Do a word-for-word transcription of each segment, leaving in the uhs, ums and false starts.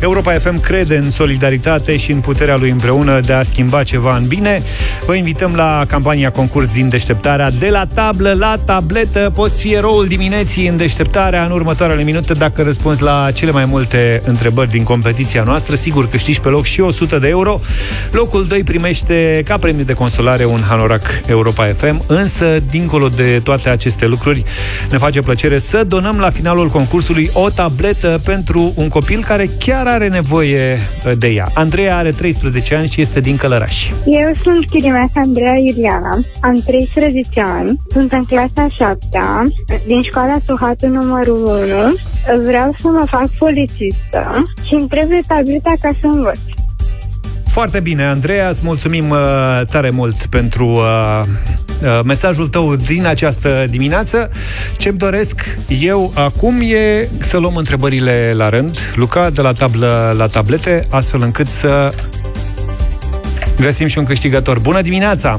Europa F M crede în solidaritate și în puterea lui împreună de a schimba ceva în bine. Vă invităm la campania concurs din Deșteptarea. De la tablă la tabletă poți fi eroul dimineții în Deșteptarea în următoarele minute dacă răspunzi la cele mai multe întrebări din competiția noastră. Sigur câștigi pe loc și o sută de euro. Locul doi primește ca premiu de consolare un hanorac Europa F M. Însă, dincolo de toate aceste lucruri, ne face plăcere să donăm la finalul concursului o tabletă pentru un copil care chiar are nevoie de ea. Andreea are treisprezece ani și este din Călăraș. Eu sunt fiica mea, Andreea Iuliana, am treisprezece ani, sunt în clasa a șaptea, din școala Suhatu numărul unu, vreau să mă fac polițistă și îmi trebuie tableta ca să învăț. Foarte bine, Andreea, îți mulțumim uh, tare mult pentru uh, uh, mesajul tău din această dimineață. Ce-mi doresc eu acum e să luăm întrebările la rând, Luca, de la tablă la tablete, astfel încât să găsim și un câștigător. Bună dimineața!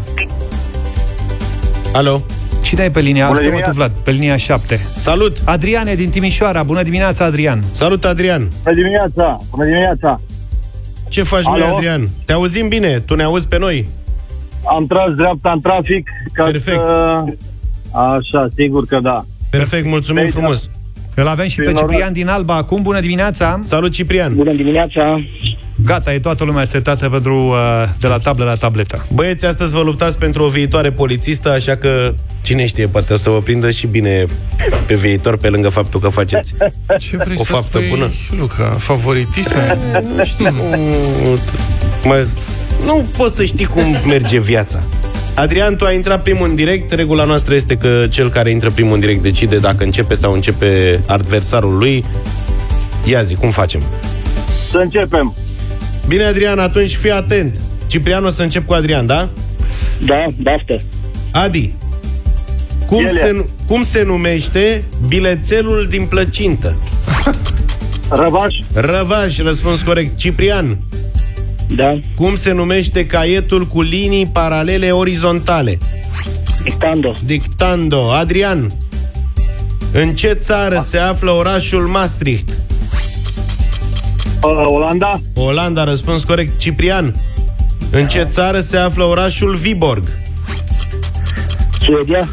Alo? Cine e pe linia? Automatul Vlad, pe linia șapte. Salut! Adrian e din Timișoara. Bună dimineața, Adrian! Salut, Adrian! Bună dimineața! Bună dimineața! Ce faci, măi, Adrian? Te auzim bine, tu ne auzi pe noi? Am tras dreapta în trafic. Ca Perfect. Să... Așa, sigur că da. Perfect, mulțumim Perfect. frumos. Îl avem și pe Ciprian din Alba acum. Bună dimineața! Salut, Ciprian! Bună dimineața! Gata, e toată lumea setată pentru uh, de la tablă la tabletă. Băieți, astăzi vă luptați pentru o viitoare polițistă, așa că, cine știe, poate o să vă prindă și bine pe viitor, pe lângă faptul că faceți Ce vrei o să faptă spui, bună. Luca? Favoritism? Nu știu. Nu, mă, nu poți să știi cum merge viața. Adrian, tu ai intrat primul în direct. Regula noastră este că cel care intră primul în direct decide dacă începe sau începe adversarul lui. Ia zi, cum facem? Să începem. Bine, Adrian, atunci fii atent. Ciprian, o să încep cu Adrian, da? Da, baftă. Adi, cum se, cum se numește bilețelul din plăcintă? Răvaș. Răvaș, răspuns corect. Ciprian, Da. cum se numește caietul cu linii paralele orizontale? Dictando. Dictando. Adrian, în ce țară se află orașul Maastricht? Uh, Olanda. Olanda, răspuns corect. Ciprian, în ce țară se află orașul Viborg? Suedia.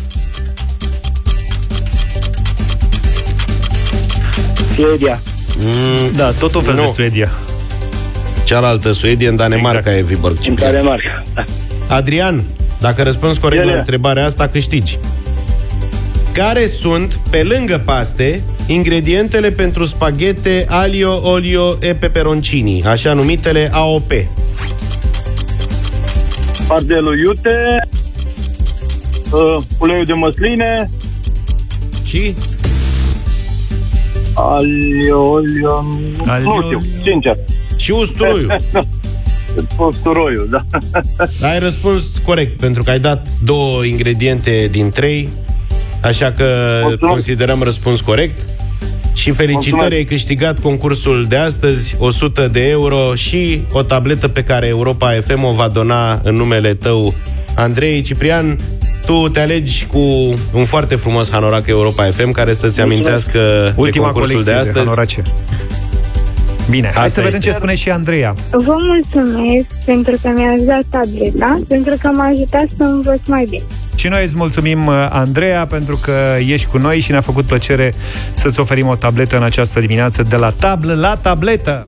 Suedia. Mm, Da, tot un fel nu. de Suedia. Cealaltă Suedia, în Danemarca, exact. E Viborg. În Ciprian. Danemarca. Da. Adrian, dacă răspunzi corect Ele. la întrebarea asta, câștigi. Care sunt, pe lângă paste, ingredientele pentru spaghete aglio, olio e peperoncini, așa numitele A O P? Ardelul iute. Uh, uleiul de măsline. Și? Alio, olio... Alio- Nu știu, sincer. Și usturoiul. Usturoiul, da. Ai răspuns corect, pentru că ai dat două ingrediente din trei, așa că Mulțumesc. considerăm răspuns corect. Și felicitări, Mulțumesc. ai câștigat concursul de astăzi, o sută de euro și o tabletă pe care Europa F M o va dona în numele tău, Andrei. Ciprian, tu te alegi cu un foarte frumos hanorac Europa F M care să-ți amintească Ultima de concursul colecție de de astăzi. hanorace. Bine, hai Asta să vedem este. ce spune și Andreea. Vă mulțumesc pentru că mi-ați dat tableta, pentru că m-a ajutat să învăț mai bine. Și noi îți mulțumim, Andreea, pentru că ești cu noi și ne-a făcut plăcere să-ți oferim o tabletă în această dimineață de la tablă la tabletă.